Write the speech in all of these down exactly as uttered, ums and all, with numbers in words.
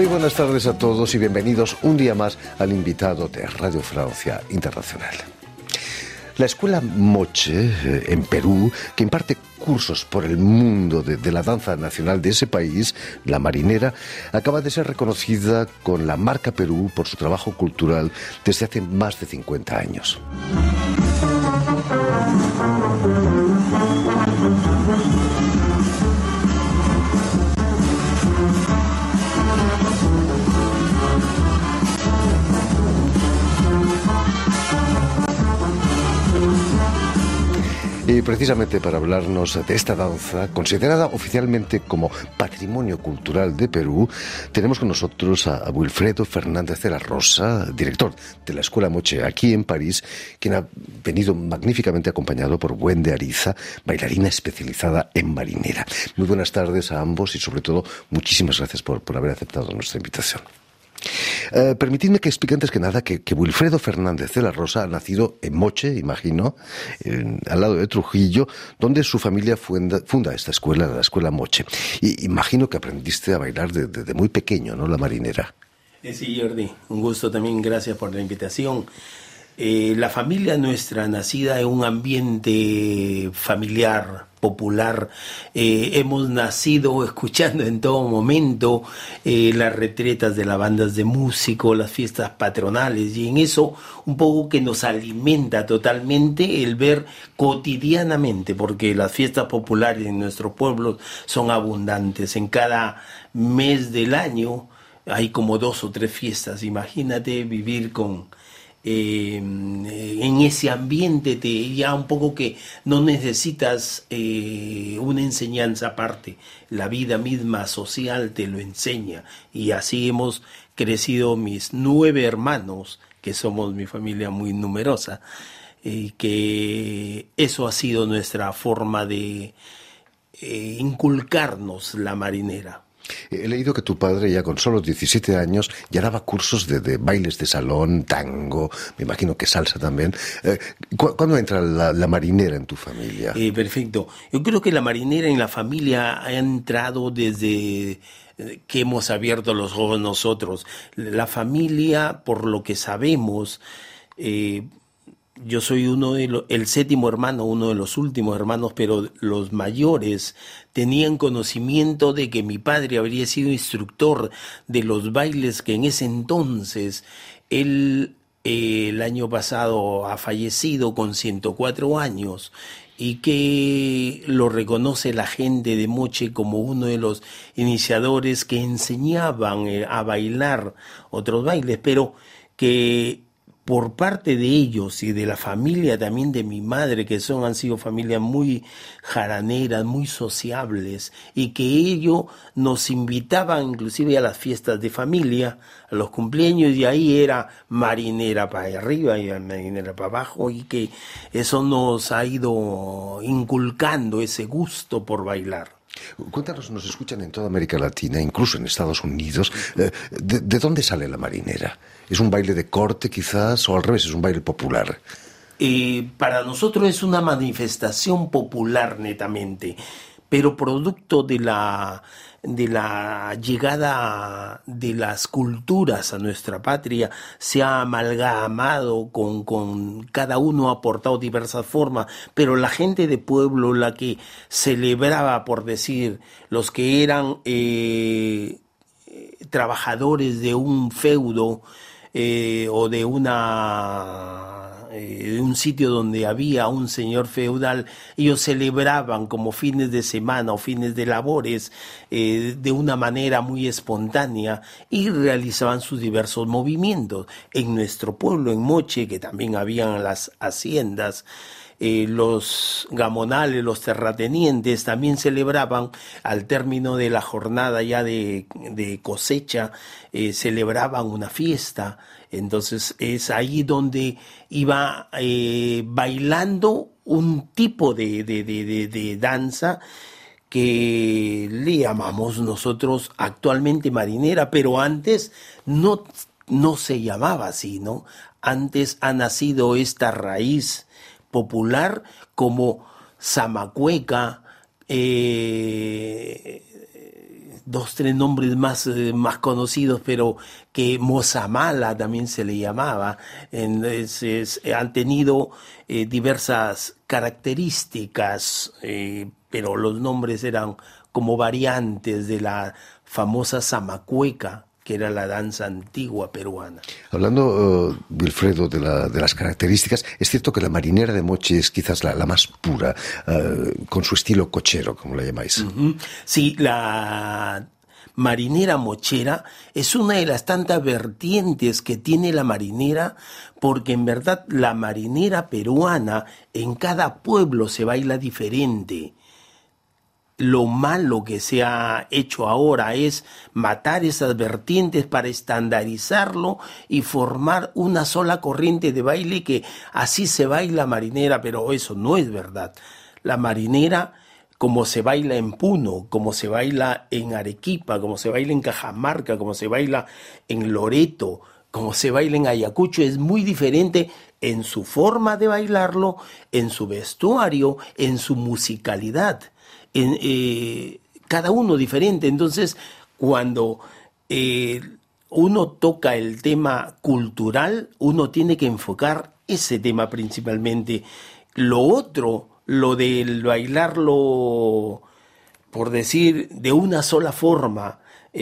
buenas tardes a todos y bienvenidos un día más al invitado de Radio Francia Internacional. La Escuela Moche, eh, en Perú, que imparte cursos por el mundo de, de la danza nacional de ese país, la marinera, acaba de ser reconocida con la marca Perú por su trabajo cultural desde hace más de cincuenta años. Y precisamente para hablarnos de esta danza, considerada oficialmente como Patrimonio Cultural de Perú, tenemos con nosotros a, a Wilfredo Fernández de la Rosa, director de la Escuela Moche aquí en París, quien ha venido magníficamente acompañado por Wende Ariza, bailarina especializada en marinera. Muy buenas tardes a ambos y sobre todo muchísimas gracias por, por haber aceptado nuestra invitación. Uh, permitidme que explique antes que nada que, que Wilfredo Fernández de la Rosa ha nacido en Moche, imagino, en, al lado de Trujillo, donde su familia funda, funda esta escuela, la Escuela Moche. Y imagino que aprendiste a bailar desde de muy pequeño, ¿no?, la marinera. Eh, sí, Jordi, un gusto también, gracias por la invitación. Eh, la familia nuestra, nacida en un ambiente familiar, popular, eh, hemos nacido escuchando en todo momento eh, las retretas de las bandas de músicos, las fiestas patronales, y en eso un poco que nos alimenta totalmente el ver cotidianamente, porque las fiestas populares en nuestros pueblos son abundantes. En cada mes del año hay como dos o tres fiestas. Imagínate vivir con Eh, en ese ambiente, te, ya un poco que no necesitas eh, una enseñanza aparte, la vida misma social te lo enseña, y así hemos crecido mis nueve hermanos, que somos mi familia muy numerosa, y eh, que eso ha sido nuestra forma de eh, inculcarnos la marinera. He leído que tu padre ya con solo diecisiete años ya daba cursos de, de bailes de salón, tango, me imagino que salsa también. Eh, ¿cu- ¿Cuándo entra la, la marinera en tu familia? Eh, perfecto. Yo creo que la marinera en la familia ha entrado desde que hemos abierto los ojos nosotros. La familia, por lo que sabemos, eh, yo soy uno de los, el séptimo hermano, uno de los últimos hermanos, pero los mayores tenían conocimiento de que mi padre habría sido instructor de los bailes que en ese entonces él eh, el año pasado ha fallecido con ciento cuatro años, y que lo reconoce la gente de Moche como uno de los iniciadores que enseñaban eh, a bailar otros bailes, pero que por parte de ellos y de la familia también de mi madre, que son, han sido familias muy jaraneras, muy sociables, y que ellos nos invitaban inclusive a las fiestas de familia, a los cumpleaños, y ahí era marinera para arriba y marinera para abajo, y que eso nos ha ido inculcando ese gusto por bailar. Cuéntanos, nos escuchan en toda América Latina, incluso en Estados Unidos. Eh, ¿de, ¿De dónde sale la marinera? ¿Es un baile de corte quizás o al revés, es un baile popular? Eh, para nosotros es una manifestación popular netamente, pero producto de la, de la llegada de las culturas a nuestra patria, se ha amalgamado con, con cada uno ha aportado diversas formas, pero la gente de pueblo, la que celebraba, por decir, los que eran eh, trabajadores de un feudo eh, o de una de un sitio donde había un señor feudal, ellos celebraban como fines de semana o fines de labores eh, de una manera muy espontánea, y realizaban sus diversos movimientos. En nuestro pueblo, en Moche, que también habían las haciendas, Eh, los gamonales, los terratenientes también celebraban al término de la jornada ya de, de cosecha, eh, celebraban una fiesta. Entonces es ahí donde iba eh, bailando un tipo de, de, de, de, de danza que le llamamos nosotros actualmente marinera, pero antes no, no se llamaba así, ¿no? Antes ha nacido esta raíz popular como zamacueca, eh, dos, tres nombres más, eh, más conocidos, pero que Mozamala también se le llamaba. En, es, es, han tenido eh, diversas características, eh, pero los nombres eran como variantes de la famosa zamacueca, que era la danza antigua peruana. Hablando, uh, Wilfredo, de, la, de las características, es cierto que la marinera de Moche es quizás la, la más pura, uh, con su estilo cochero, como la llamáis. Uh-huh. Sí, la marinera mochera es una de las tantas vertientes que tiene la marinera, porque en verdad la marinera peruana en cada pueblo se baila diferente. Lo malo que se ha hecho ahora es matar esas vertientes para estandarizarlo y formar una sola corriente de baile, que así se baila marinera, pero eso no es verdad. La marinera, como se baila en Puno, como se baila en Arequipa, como se baila en Cajamarca, como se baila en Loreto, como se baila en Ayacucho, es muy diferente en su forma de bailarlo, en su vestuario, en su musicalidad. En, eh, cada uno diferente. Entonces, cuando eh, uno toca el tema cultural, uno tiene que enfocar ese tema principalmente. Lo otro, lo del bailarlo, por decir, de una sola forma,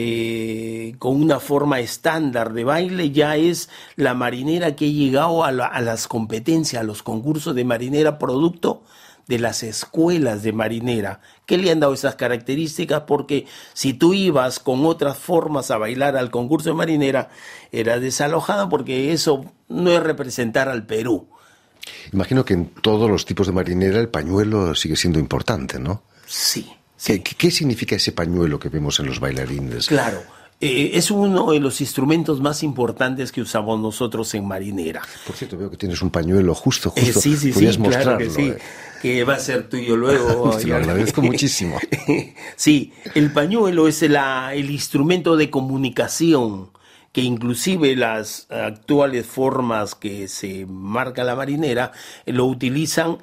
eh, con una forma estándar de baile, ya es la marinera que ha llegado a, la, a las competencias, a los concursos de marinera, producto de las escuelas de marinera, que le han dado esas características, porque si tú ibas con otras formas a bailar al concurso de marinera, eras desalojado, porque eso no es representar al Perú. Imagino que en todos los tipos de marinera el pañuelo sigue siendo importante, ¿no? Sí. sí. ¿Qué, qué significa ese pañuelo que vemos en los bailarines? Claro. Eh, es uno de los instrumentos más importantes que usamos nosotros en marinera. Por cierto, veo que tienes un pañuelo justo, justo. Eh, sí, sí, Podrías sí, mostrarlo. Claro que sí, eh. que va a ser tuyo luego. Te lo agradezco muchísimo. Sí, el pañuelo es la, el instrumento de comunicación, que inclusive las actuales formas que se marca la marinera lo utilizan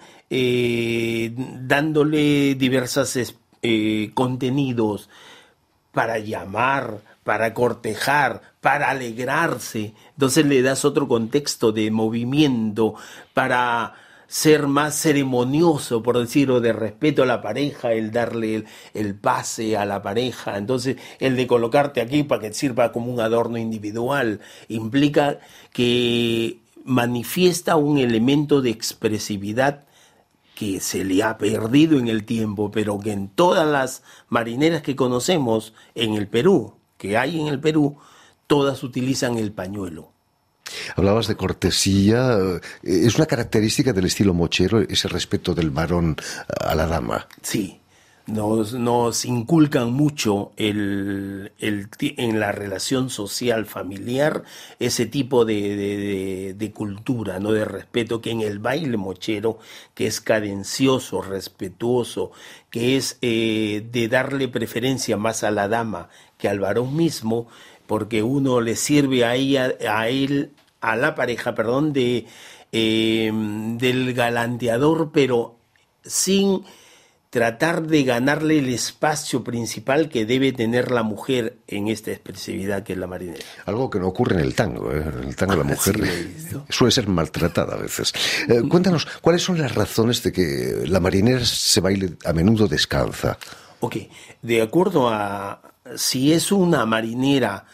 eh, dándole diversos eh, contenidos para llamar, para cortejar, para alegrarse. Entonces le das otro contexto de movimiento para ser más ceremonioso, por decirlo, de respeto a la pareja, el darle el, el pase a la pareja. Entonces, el de colocarte aquí para que sirva como un adorno individual implica que manifiesta un elemento de expresividad que se le ha perdido en el tiempo, pero que en todas las marineras que conocemos en el Perú, que hay en el Perú, todas utilizan el pañuelo. Hablabas de cortesía. ¿Es una característica del estilo mochero ese respeto del varón a la dama? Sí, nos, nos inculcan mucho el, el, en la relación social familiar ese tipo de, de, de, de cultura, ¿no? De respeto, que en el baile mochero, que es cadencioso, respetuoso, que es eh, de darle preferencia más a la dama que al varón mismo, porque uno le sirve a ella, a él, a la pareja, perdón, de eh, del galanteador, pero sin tratar de ganarle el espacio principal que debe tener la mujer en esta expresividad que es la marinera. Algo que no ocurre en el tango, ¿eh? En el tango la mujer sí, suele ser maltratada a veces. Eh, cuéntanos, ¿cuáles son las razones de que la marinera se baile a menudo descalza? Ok, de acuerdo a si es una marinera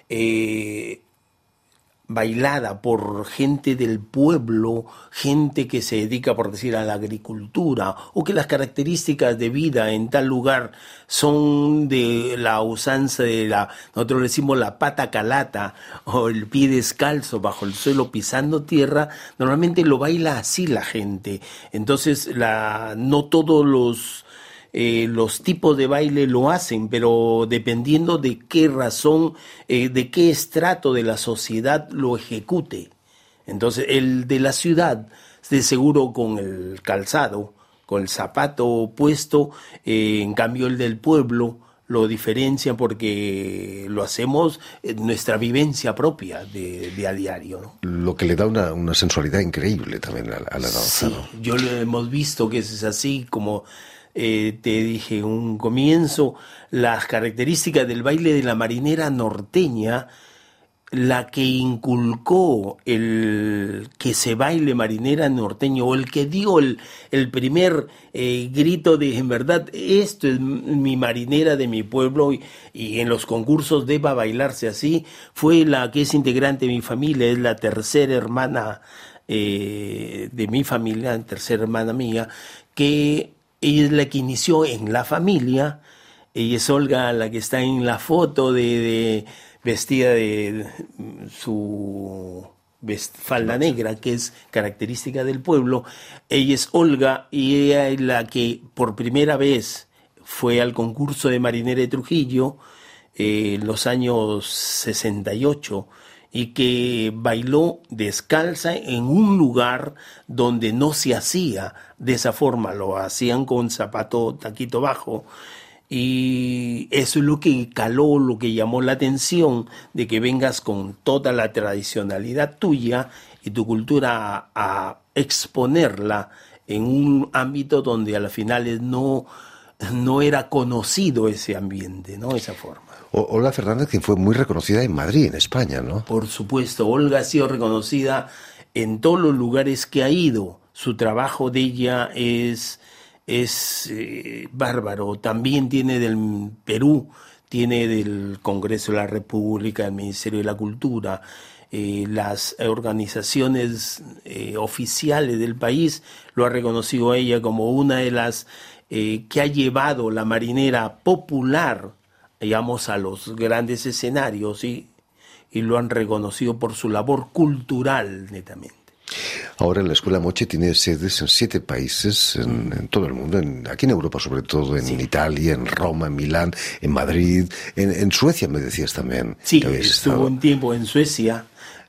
eh, bailada por gente del pueblo, gente que se dedica, por decir, a la agricultura, o que las características de vida en tal lugar son de la usanza de la, nosotros decimos la pata calata, o el pie descalzo bajo el suelo pisando tierra, normalmente lo baila así la gente. Entonces, la, no todos los Eh, los tipos de baile lo hacen, pero dependiendo de qué razón, eh, de qué estrato de la sociedad lo ejecute. Entonces, el de la ciudad, de seguro con el calzado, con el zapato puesto, eh, en cambio el del pueblo lo diferencia porque lo hacemos en nuestra vivencia propia de, de a diario, ¿no? Lo que le da una, una sensualidad increíble también a, a la danza, sí, ¿no? Yo lo hemos visto que es así como eh, te dije un comienzo, las características del baile de la marinera norteña, la que inculcó el que se baile marinera norteño, o el que dio el, el primer eh, grito de, en verdad, esto es mi marinera de mi pueblo, y, y en los concursos deba bailarse así, fue la que es integrante de mi familia, es la tercera hermana eh, de mi familia, tercera hermana mía, que ella es la que inició en la familia. Ella es Olga, la que está en la foto de... de vestida de su falda negra, que es característica del pueblo. Ella es Olga y ella es la que por primera vez fue al concurso de marinera de Trujillo eh, en los años sesenta y ocho, y que bailó descalza en un lugar donde no se hacía de esa forma, lo hacían con zapato taquito bajo. Y eso es lo que caló, lo que llamó la atención, de que vengas con toda la tradicionalidad tuya y tu cultura a, a exponerla en un ámbito donde a las finales no, no era conocido ese ambiente, ¿no? Esa forma. O, Olga Fernández, que fue muy reconocida en Madrid, en España, ¿no? Por supuesto, Olga ha sido reconocida en todos los lugares que ha ido. Su trabajo de ella es... es eh, bárbaro. También tiene del Perú, tiene del Congreso de la República, el Ministerio de la Cultura, eh, las organizaciones eh, oficiales del país lo ha reconocido a ella como una de las eh, que ha llevado la marinera popular, digamos, a los grandes escenarios, y, y lo han reconocido por su labor cultural, netamente. Ahora la Escuela Moche tiene sedes en siete países, en, en todo el mundo, en, aquí en Europa sobre todo, en sí. Italia, en Roma, en Milán, en Madrid, en, en Suecia me decías también. Sí, estuvo estado. un tiempo en Suecia,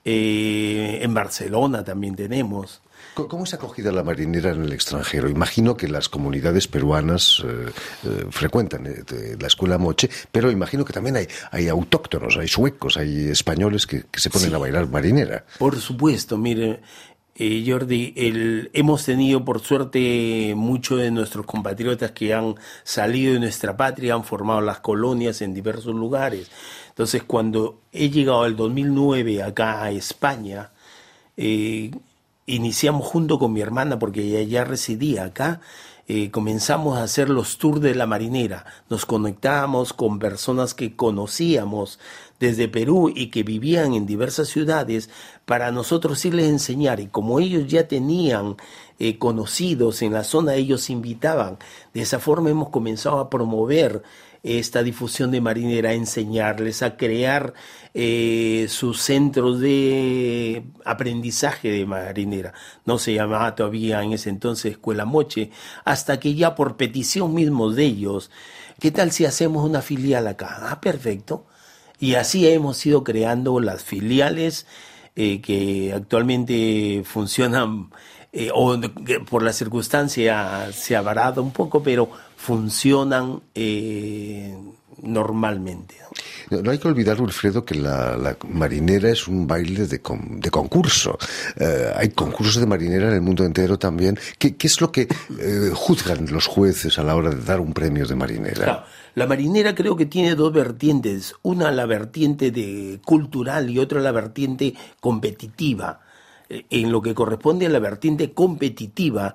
eh, en Barcelona también tenemos. ¿Cómo es acogida la marinera en el extranjero? Imagino que las comunidades peruanas eh, eh, frecuentan eh, la Escuela Moche, pero imagino que también hay, hay autóctonos, hay suecos, hay españoles que, que se ponen sí. a bailar marinera. Por supuesto, mire, eh, Jordi, el, hemos tenido por suerte muchos de nuestros compatriotas que han salido de nuestra patria, han formado las colonias en diversos lugares. Entonces, cuando he llegado el dos mil nueve acá a España, eh, iniciamos junto con mi hermana, porque ella ya residía acá, eh, comenzamos a hacer los tours de la marinera. Nos conectábamos con personas que conocíamos desde Perú y que vivían en diversas ciudades, para nosotros irles enseñar. Y como ellos ya tenían eh, conocidos en la zona, ellos invitaban. De esa forma hemos comenzado a promover esta difusión de marinera, a enseñarles, a crear eh, sus centros de aprendizaje de marinera. No se llamaba todavía en ese entonces Escuela Moche, hasta que ya por petición mismo de ellos, ¿qué tal si hacemos una filial acá? Ah, perfecto. Y así hemos ido creando las filiales eh, que actualmente funcionan, eh, o que por la circunstancia se ha varado un poco, pero funcionan eh, normalmente. No, no hay que olvidar, Wilfredo, que la, la marinera es un baile de, con, de concurso. Eh, hay concursos de marinera en el mundo entero también. ¿Qué, qué es lo que eh, juzgan los jueces a la hora de dar un premio de marinera? Claro, la marinera creo que tiene dos vertientes. Una la vertiente de cultural y otra la vertiente competitiva. En lo que corresponde a la vertiente competitiva,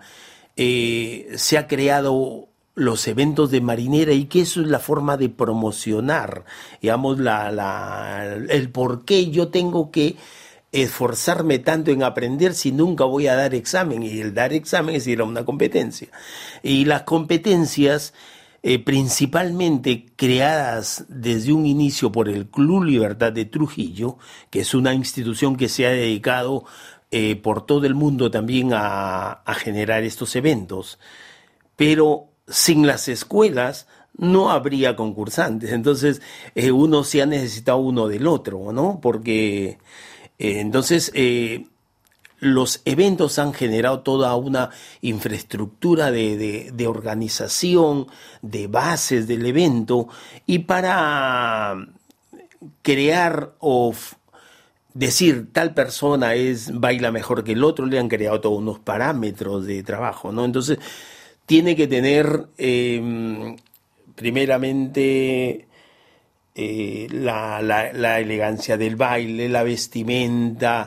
eh, se ha creado los eventos de marinera, y que eso es la forma de promocionar, digamos, la, la, el por qué yo tengo que esforzarme tanto en aprender si nunca voy a dar examen, y el dar examen es ir a una competencia. Y las competencias, eh, principalmente creadas desde un inicio por el Club Libertad de Trujillo, que es una institución que se ha dedicado eh, por todo el mundo también a, a generar estos eventos, pero sin las escuelas no habría concursantes. Entonces eh, uno sí ha necesitado uno del otro, ¿no? Porque eh, entonces eh, los eventos han generado toda una infraestructura de, de, de organización, de bases del evento, y para crear o f- decir tal persona es baila mejor que el otro, le han creado todos unos parámetros de trabajo, ¿no? Entonces tiene que tener, eh, primeramente, eh, la, la, la elegancia del baile, la vestimenta,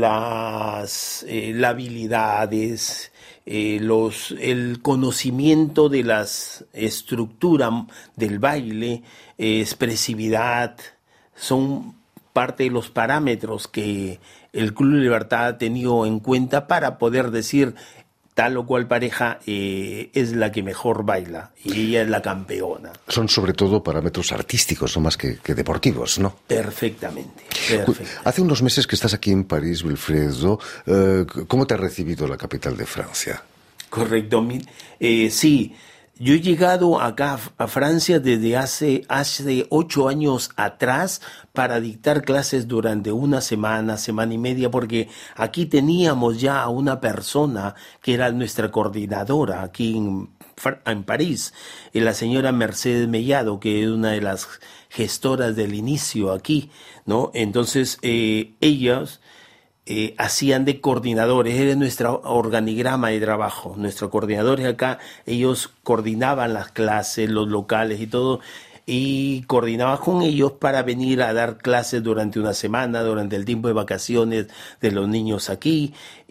las, eh, las habilidades, eh, los, el conocimiento de las estructuras del baile, eh, expresividad, son parte de los parámetros que el Club Libertad ha tenido en cuenta para poder decir tal o cual pareja eh, es la que mejor baila y ella es la campeona. Son sobre todo parámetros artísticos, no más que, que deportivos, ¿no? Perfectamente, perfectamente. Hace unos meses que estás aquí en París, Wilfredo. Eh, ¿Cómo te ha recibido la capital de Francia? Correcto. Eh, sí, yo he llegado acá a Francia desde hace, hace ocho años atrás para dictar clases durante una semana, semana y media, porque aquí teníamos ya a una persona que era nuestra coordinadora aquí en, en París, la señora Mercedes Mellado, que es una de las gestoras del inicio aquí, ¿no? Entonces, eh, ellas... Eh, hacían de coordinadores, era nuestro organigrama de trabajo, nuestros coordinadores acá, ellos coordinaban las clases, los locales y todo, y coordinaba con ellos para venir a dar clases durante una semana, durante el tiempo de vacaciones de los niños aquí,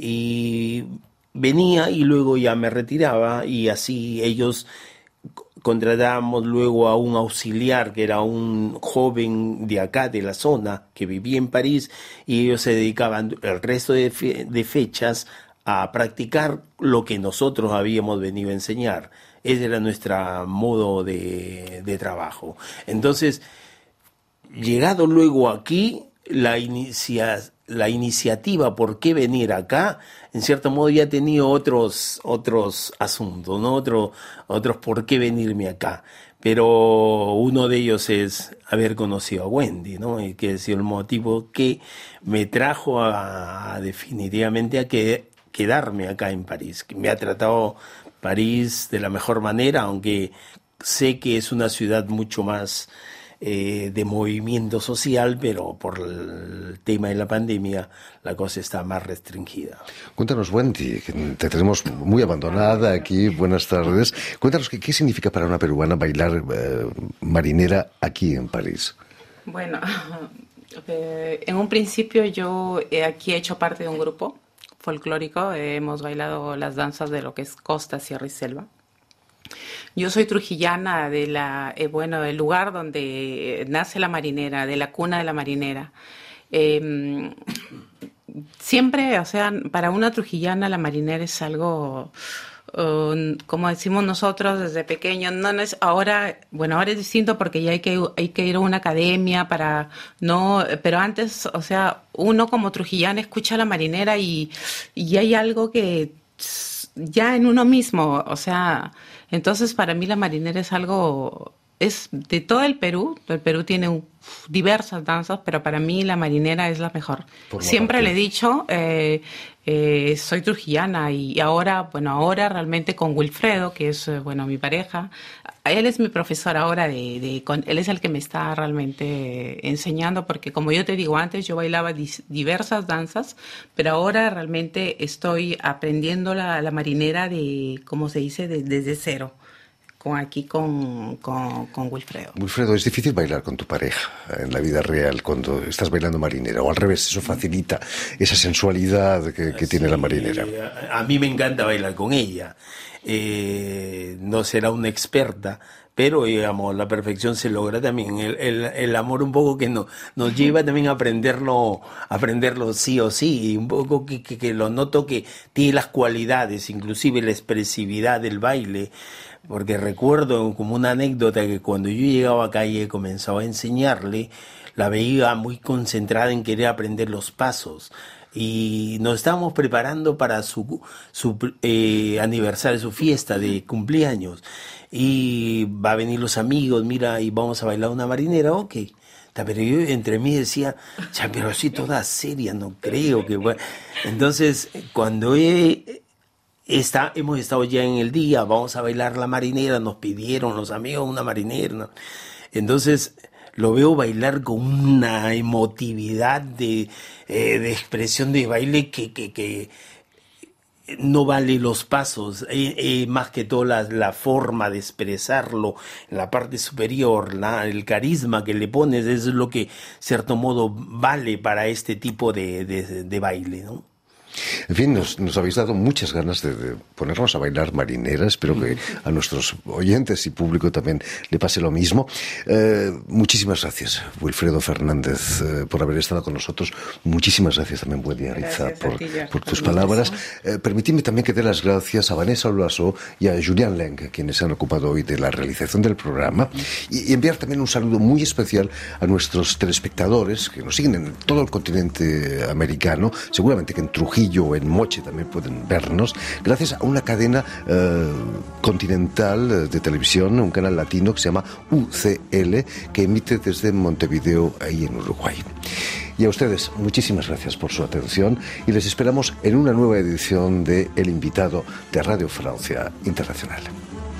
y venía y luego ya me retiraba, y así ellos... Contratábamos luego a un auxiliar que era un joven de acá, de la zona, que vivía en París, y ellos se dedicaban el resto de, fe- de fechas a practicar lo que nosotros habíamos venido a enseñar. Ese era nuestro modo de, de trabajo. Entonces, llegado luego aquí, la inicia, la iniciativa por qué venir acá, en cierto modo ya he tenido otros, otros asuntos, ¿no? Otro, otros por qué venirme acá. Pero uno de ellos es haber conocido a Wendy, ¿no? Y que ha sido el motivo que me trajo a, a definitivamente a que, quedarme acá en París. Que me ha tratado París de la mejor manera, aunque sé que es una ciudad mucho más... Eh, de movimiento social, pero por el tema de la pandemia la cosa está más restringida. Cuéntanos, Wendy, que te tenemos muy abandonada aquí. Buenas tardes. Cuéntanos, ¿qué, qué significa para una peruana bailar eh, marinera aquí en París? Bueno, eh, en un principio yo eh, aquí he hecho parte de un grupo folclórico, eh, hemos bailado las danzas de lo que es costa, sierra y selva. Yo soy trujillana de la, eh, bueno, del lugar donde nace la marinera, de la cuna de la marinera. Eh, siempre, o sea, para una trujillana la marinera es algo, uh, como decimos nosotros desde pequeños, no es ahora, bueno, ahora es distinto porque ya hay que, hay que ir a una academia para, no, pero antes, o sea, uno como trujillana escucha la marinera y, y hay algo que ya en uno mismo, o sea... Entonces, para mí la marinera es algo, es de todo el Perú, el Perú tiene un, diversas danzas, pero para mí la marinera es la mejor. Siempre le he dicho, eh, eh, soy trujillana y ahora, bueno, ahora realmente con Wilfredo, que es, bueno, mi pareja, él es mi profesor ahora, de, de con, él es el que me está realmente enseñando, porque como yo te digo antes, yo bailaba dis, diversas danzas, pero ahora realmente estoy aprendiendo la, la marinera de, ¿cómo se dice?, de, desde cero. Con aquí con, con, con Wilfredo. Wilfredo, ¿es difícil bailar con tu pareja en la vida real cuando estás bailando marinera? O al revés, ¿eso facilita esa sensualidad que, que tiene sí, la marinera? A, a mí me encanta bailar con ella. Eh, no será una experta, pero digamos, la perfección se logra también. El, el, el amor un poco que no, nos lleva también a aprenderlo, a aprenderlo sí o sí, y un poco que, que, que lo noto que tiene las cualidades, inclusive la expresividad del baile. Porque recuerdo como una anécdota que cuando yo llegaba acá y he comenzado a enseñarle, la veía muy concentrada en querer aprender los pasos. Y nos estábamos preparando para su, su eh, aniversario, su fiesta de cumpleaños. Y va a venir los amigos, mira, y vamos a bailar una marinera, ok. Pero yo entre mí decía, ya, pero así toda seria, no creo que... Bueno. Entonces, cuando he... Está, hemos estado ya en el día, vamos a bailar la marinera, nos pidieron los amigos una marinera, ¿no? Entonces lo veo bailar con una emotividad de, eh, de expresión de baile que, que, que no vale los pasos, eh, eh, más que todo la, la forma de expresarlo en la parte superior, la, el carisma que le pones es lo que, cierto modo, vale para este tipo de, de, de baile, ¿no? En fin, nos, nos habéis dado muchas ganas de, de ponernos a bailar marinera. Espero que a nuestros oyentes y público también le pase lo mismo. Eh, muchísimas gracias, Wilfredo Fernández, eh, por haber estado con nosotros. Muchísimas gracias también, Wendy Ariza, por, ti, por tus palabras. Eh, permitidme también que dé las gracias a Vanessa Olaso y a Julián Leng, quienes se han ocupado hoy de la realización del programa, y, y enviar también un saludo muy especial a nuestros telespectadores que nos siguen en todo el continente americano, seguramente que en Trujillo o en Moche también pueden vernos, gracias a una cadena eh, continental de televisión, un canal latino que se llama U C L, que emite desde Montevideo, ahí en Uruguay. Y a ustedes, muchísimas gracias por su atención y les esperamos en una nueva edición de El Invitado de Radio Francia Internacional.